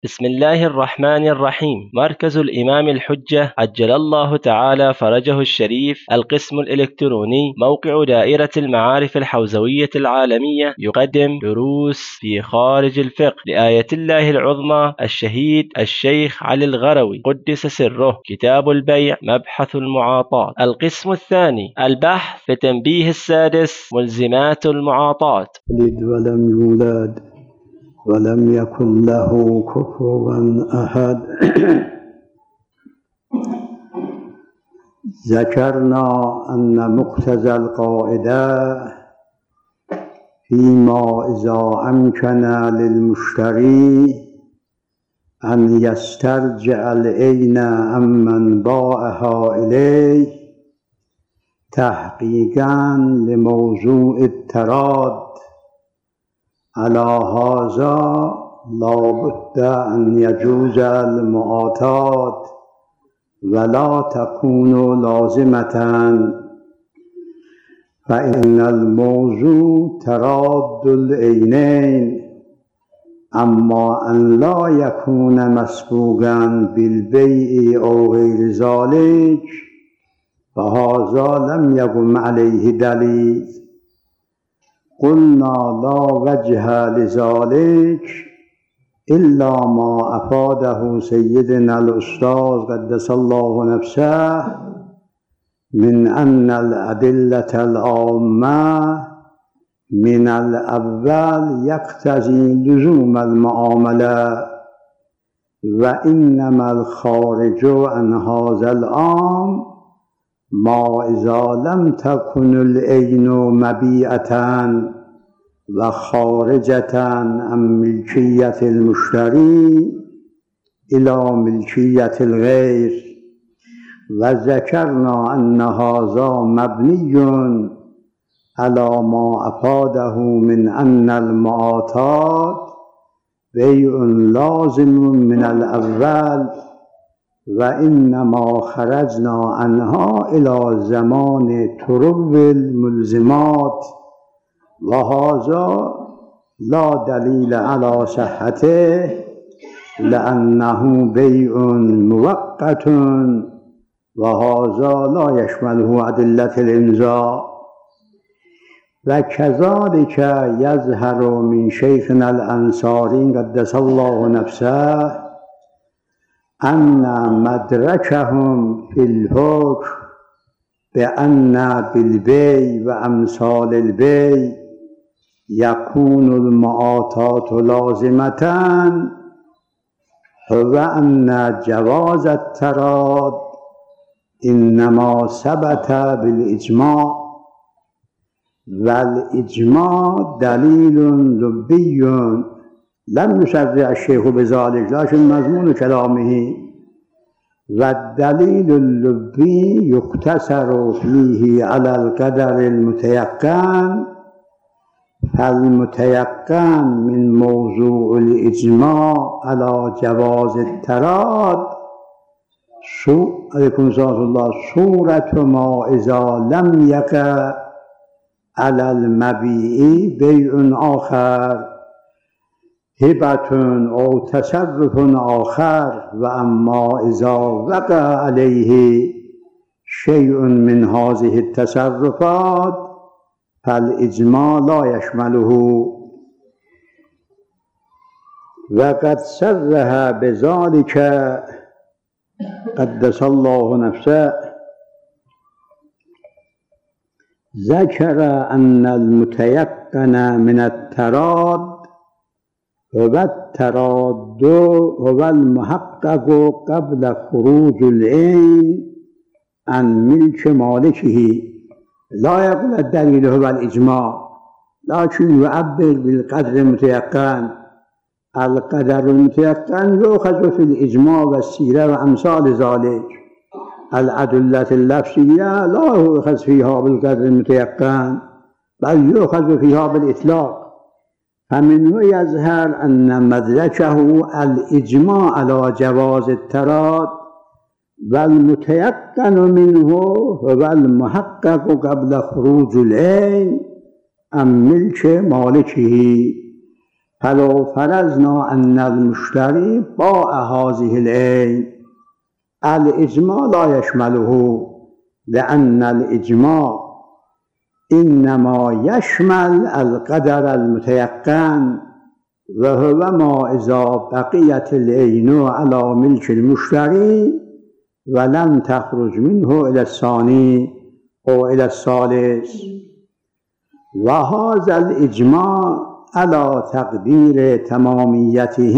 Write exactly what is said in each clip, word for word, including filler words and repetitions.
بسم الله الرحمن الرحيم. مركز الإمام الحجة عجل الله تعالى فرجه الشريف، القسم الإلكتروني، موقع دائرة المعارف الحوزوية العالمية، يقدم دروس في خارج الفقه لآية الله العظمى الشهيد الشيخ علي الغروي قدس سره، كتاب البيع، مبحث المعاطاة. القسم الثاني، البحث في تنبيه السادس، ملزمات المعاطاة. ولد ولم يولد ولم يكن له كفوا أحد. ذكرنا أن مقتضى القاعدة فيما إذا أمكن للمشتري أن يسترجع العين عمن باعها إليه تحقيقا لموضوع التراد، على هذا لا بد أن يجوز المعاطاة ولا تكون لازمة، فإن الموضوع تراد العينين، أما أن لا يكون مسبوقا بالبيع أو غير ذلك فهذا لم يقم عليه دليل. قلنا لا وجه لذلك إلا ما أفاده سيدنا الأستاذ قدس الله نفسه من أن الأدلة العامة من الأول يقتضي لزوم المعاملة، وإنما الخارج عن هذا العام ما إذا لم تكن العين مبيعة وخارجة عن ملكية المشتري إلى ملكية الغير. وذكرنا أن هذا مبني على ما أفاده من أن المعاطاة بيع لازم من الأول، وإنما خرجنا عنها إلى زمان ترو الملزمات، وهذا لا دليل على صحته لأنه بيع مؤقت، وهذا لا يشمله أدلة الإمضاء. وكذلك يظهر من شيخنا الأنصاري قدس الله نفسه أن مدركهم في الحكم بأن بالبيع وأمثال البيع يكون المعاطاة لازمة هو أن جواز التراد إنما ثبت بالإجماع، والإجماع دليل لبي لم يشرع الشيخ بذلك لكن مضمون كلامه، والدليل اللبي يقتصر فيه على القدر المتيقن، فالمتيقن من موضوع الإجماع على جواز التراد عليكم الله صورة ما إذا لم يقع على المبيع بيع آخر، هبة أو تصرف آخر. وأما إذا وقع عليه شيء من هذه التصرفات فالإجماع لا يشمله. وقد صرح بذلك قدس الله نفسه، ذكر أن المتيقن من التراد هو التراد هو المحقق قبل خروج العين عن ملك مالكه. لا يقول الدليل هو الإجماع، لكن يعبر بالقدر المتيقن. القدر المتيقن يؤخذ في الإجماع والسيرة وأمثال ذلك. الأدلة اللفظية لا يؤخذ فيها بالقدر المتيقن بل يؤخذ فيها بالإطلاق. فمنه يظهر أن مدركه الإجماع على جواز التراد، والمتيقن منه هو المحقق قبل خروج العين عن ملك مالكه. فلو فرضنا أن المشتري باع هذه العين الإجماع لا يشمله، لأن الإجماع إنما يشمل القدر المتيقن، وهو ما إذا بقيت العين على ملك المشتري ولم تخرج منه إلى الثاني أو إلى الثالث. وهذا الإجماع على تقدير تماميته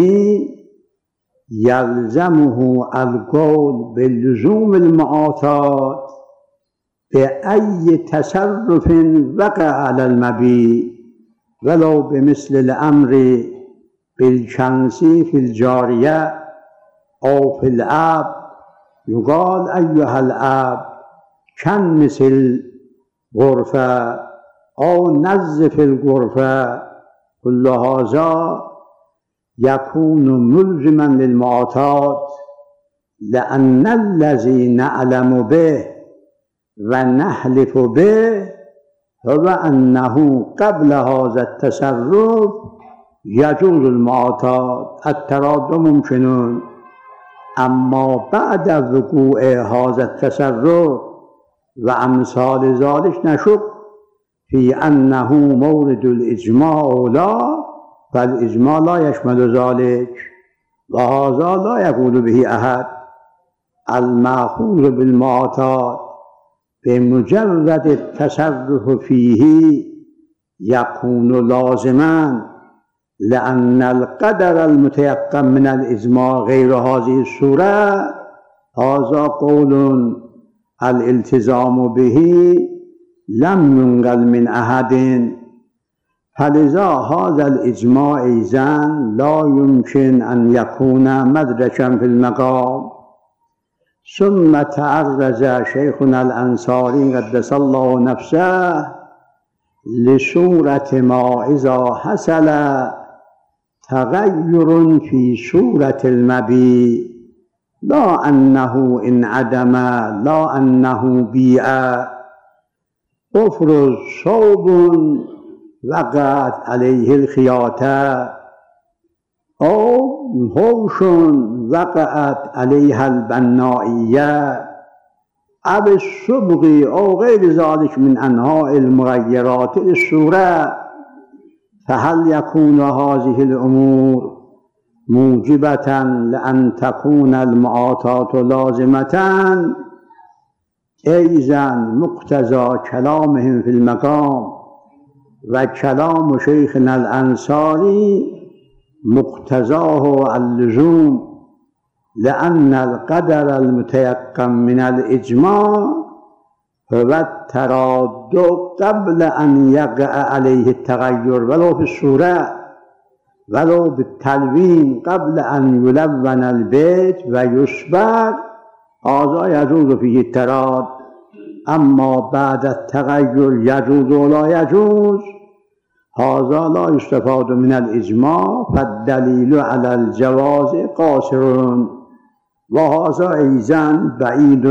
يلزمه القول بلزوم المعاطات بأي تصرف وقع على المبيع، ولو بمثل الأمر بالكنس في الجارية أو في العبد، يقال أيها العبد كنس الغرفة أو نظف الغرفة، كل هذا يكون ملزما للمعاطات، لأن الذي نعلم به ونحلف به هو أنه قبل هذا التصرف يجوز المعاطات، التراضي ممكن، أما بعد وقوع هذا التصرف وأمثال ذلك نشك في أنه مورد الإجماع أو لا، فالإجماع لا يشمل ذلك، وهذا لا يقول به أحد. المأخوذ بالمعاطات بمجرد التصرف فيه يكون لازما، لأن القدر المتيقن من الإجماع غير هذه الصورة، هذا قول الالتزام به لم ينقل من أحد، فلذا هذا الإجماع إذن لا يمكن أن يكون مدركا في المقام. ثم تعرض شيخنا الأنصاري قدس الله نفسه لصورة ما إذا حصل تغير في صورة المبيع، لا أنه انعدم، لا أنه بيع. افرض ثوب وقعت عليه الخياطة أو هوش وقعت عليها البنائية أو الصبغ أو غير ذلك من أنواع المغيرات للصورة، فهل يكون هذه الأمور موجبة لأن تكون المعاطات لازمة؟ إذن مقتضى كلامهم في المقام وكلام شيخنا الأنصاري مقتضاه اللزوم، لأن القدر المتيقن من الإجماع هو التراضي قبل أن يقع عليه التغير، ولو في الصورة ولو بالتلوين، قبل أن يلون البيت ويصبغ، هذا يجوز فيه التراضي. أما بعد التغير يجوز ولا يجوز، هذا لا يستفاد من الإجماع، فالدليل على الجواز قاصر، وهذا أيضا بعيد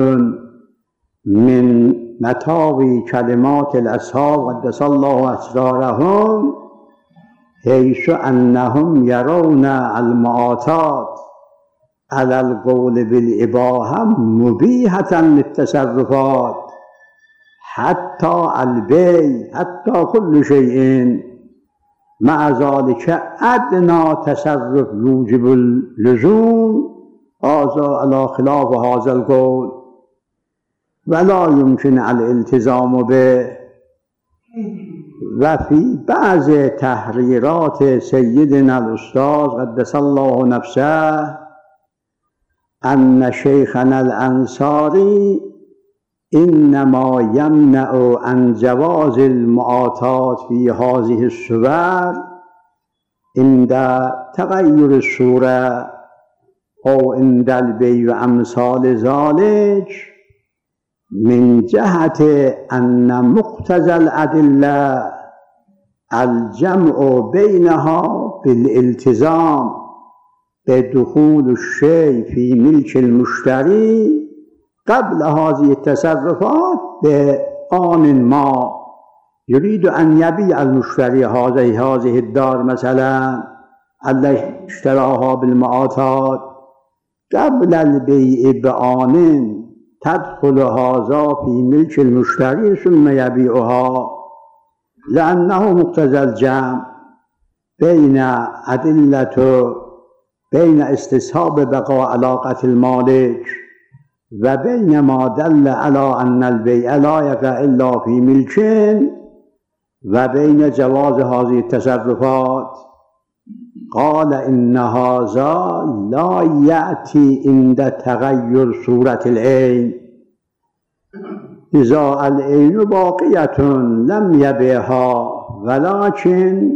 من متاوي كلمات الأصحاب قدس الله أسرارهم، حيث أنهم يرون المعاطات على القول بالإباحة مبيحة للتصرفات، حتى البيع، حتى كل شيء، مع ذلك أدنى تصرف يوجب اللزوم، هذا على خلاف هذا القول، ولا يمكن الالتزام به. وفي بعض تحريرات سيدنا الأستاذ قدس الله نفسه أن شيخنا الأنصاري إنما يمنع عن جواز المعاطات في هذه الصور عند تغير الصورة أو عند البيع وأمثال ذلك، من جهة أن مقتضى الأدلة الجمع بينها بالالتزام بدخول الشيء في ملك المشتري قبل هذه التصرفات بآن ما يريد أن يبيع المشتري هذه هذه الدار مثلا، التي اشتراها بالمعاطات قبل البيع بآن تدخل هذا في ملك المشتري ثم يبيعها، لأنه مقتضى الجمع بين أدلة بين استصحاب بقاء علاقة المالك وبين ما دل على أن البيع لا يقع إلا في ملك وبين جواز هذه التصرفات. قال إن هذا لا يأتي عند تغير صورة العين، إذا العين باقية لم يبيعها ولكن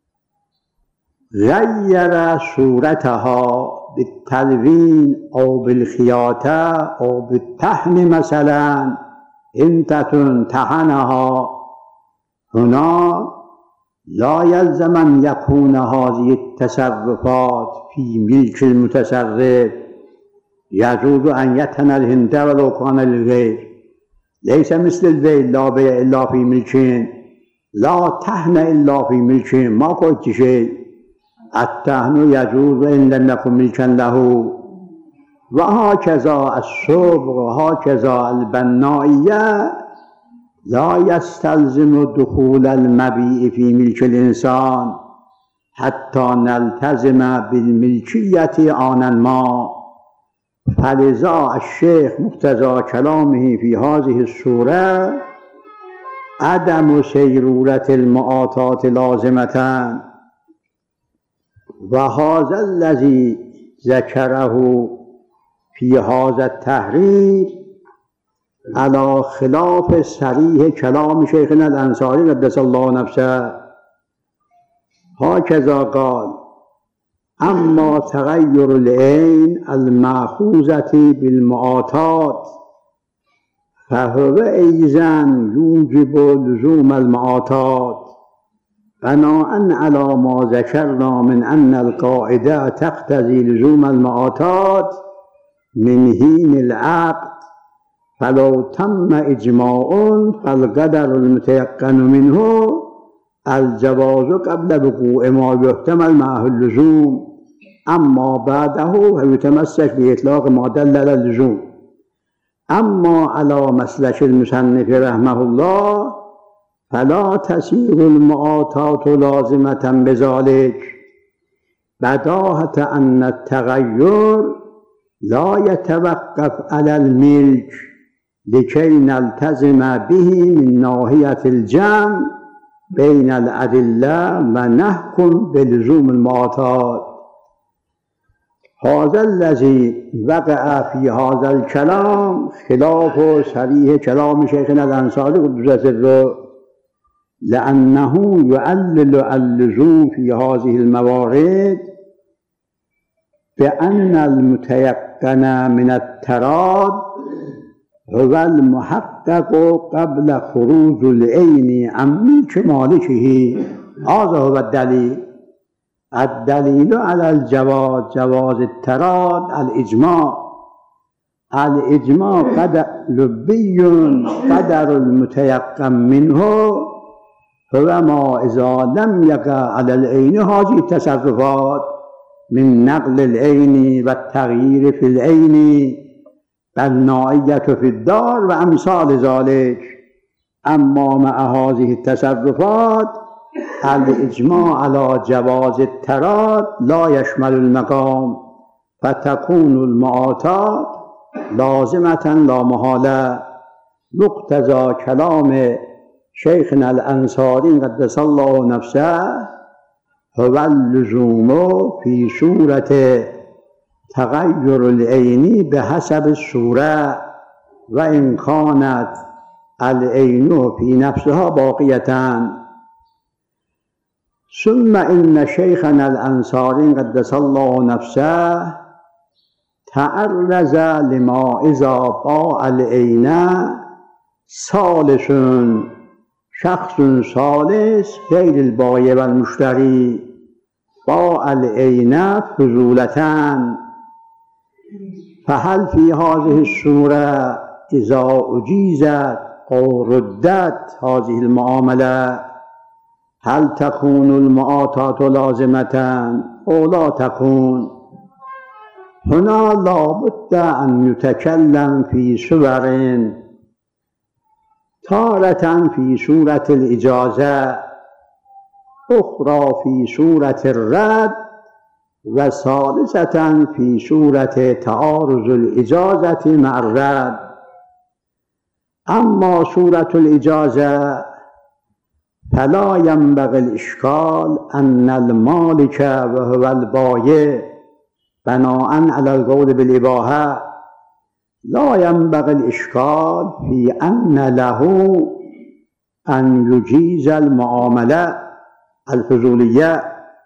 غير صورتها بالتلوين أو بالخياطة أو بالتحن، مثلا إنتة تحنها، هنا لا يلزم أن يكون هذه التصرفات في ملك المتصرف، يجوز أن يتن الهند ولو كان للغير، ليس مثل البيع لا بيع إلا في ملكين، لا تحن إلا في ملكين، ما قلت شيء. التحن يجوز إن لم يكن ملكا له، وهكذا الصبغ وهكذا البنائية لا يستلزم دخول المبيع في ملك الإنسان حتى نلتزم بالملكية آنا ما. فلذا الشيخ مقتضى كلامه في هذه الصورة عدم سيرورة المعاطات لازمة، وهذا الذي ذكره في هذا التحرير على خلاف صریح كلام شيخنا الأنصاري قدس الله نفسه. هكذا قال: أما تغير العين المأخوذة بالمعاطات فهو أيضا يوجب لزوم المعاطات، بناء على ما ذكرنا من أن القاعدة تقتضي لزوم المعاطات من حين العقد، فلو تم إجماع فالقدر المتيقن منه الجواز قبل وقوع ما يحتمل معه اللزوم، أما بعده فيتمسك بإطلاق ما دل على اللزوم. أما على مسلك المصنف رحمه الله فلا تسير المعاطات لازمة بذلك، بداهة أن التغير لا يتوقف على الملك لكي نلتزم به من ناحية الجمع بين الأدلة ونحكم بلزوم المعاطات. هذا الذي وقع في هذا الكلام خلاف صریح كلام شيخنا الأنصاري قدس سره، لأنه يعلل اللزوم في هذه الموارد بأن المتيقن من التراد هو المحقق قبل خروج العين عن ملك مالكه. هذا هو الدليل. الدليل على الجواز جواز التراد الإجماع. الإجماع قدر لبي قدر المتيقن منه هو ما إذا لم يقع على العين هذه التصرفات من نقل العين والتغيير في العين والنائية في الدار وأمثال ذلك. أما مع هذه التصرفات الإجماع على جواز التراد لا يشمل المقام، فتكون المعاطات لازمة لا محالة. مقتضى كلام شيخنا الأنصاري قدس الله نفسه هو اللزوم في صورة تغير العين بحسب الصورة، وإن كانت العين في نفسها باقية. ثم إن شيخنا الأنصاري قدس الله نفسه تعرض لما إذا باع العين ثالث، شخص ثالث غير البائع والمشتري باع العين فضولة، فهل في هذه الصورة إذا أجيزت أو ردت هذه المعاملة هل تكون المعاطات لازمة؟ أو لا تكون. هنا لابد أن يتكلم في صور، تارة في صورة الإجازة، أخرى في صورة الرد، وثالثة في صورة تعارض الإجازة مع الرد. أما صورة الإجازة فلا ينبغي الإشكال أن المالك وهو البايع بناء على القول بالإباحة لا ينبغي الإشكال في أن له أن يجيز المعاملة الفضولية،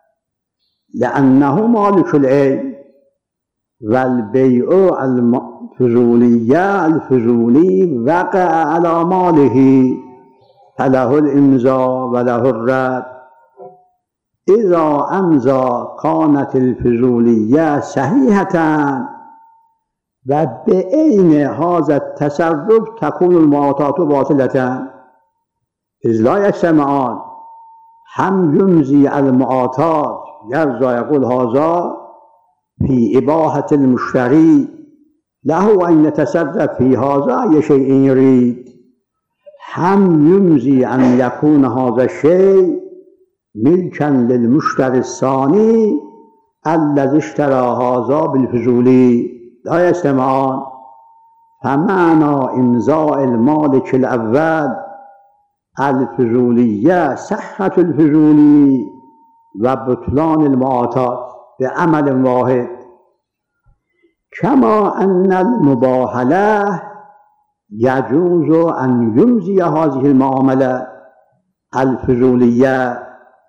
لأنه مالك العين، والبيع الفضولية الفضولي وقع على ماله فله الإمضاء وله الرد. إذا أمضى كانت الفضولية صحيحة، وبعين هذا التصرف تكون المعاطاة باطلة، إذ لا يجتمعان. هم يمضي المعاطاة يرضى يقول هذا في إباحة المشتري له أن يتصرف في هذا أي شيء يريد، هم يمضي أن يكون هذا الشيء ملكا للمشتري الثاني الذي اشترى هذا بالفضولي، لا يجتمعان. فمعنى إمضاء المالك الأول الفضولية صحة الفضولي وبطلان المعاطاة بعمل واحد. كما أن المباهلة يجوز أن يمضي هذه المعاملة الفضولية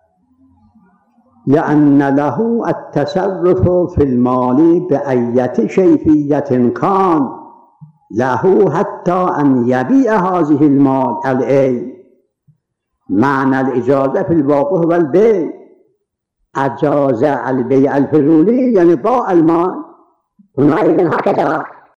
لأن له التصرف في المال بأية كيفية كان، له حتى أن يبيع هذه المال العين. معنى الإجازة في الواقع هو البيع، أجاز البيع الفضولي يعني باع المال، هنا أيضا هكذا